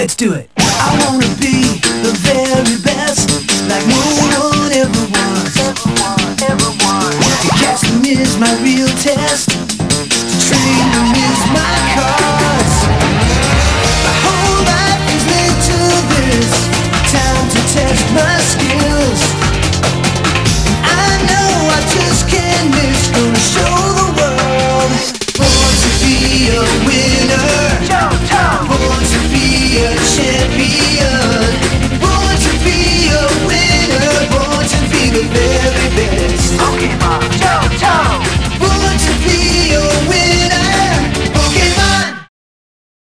Let's do it. I wanna be the very best, like no one ever was. Casting is my real test.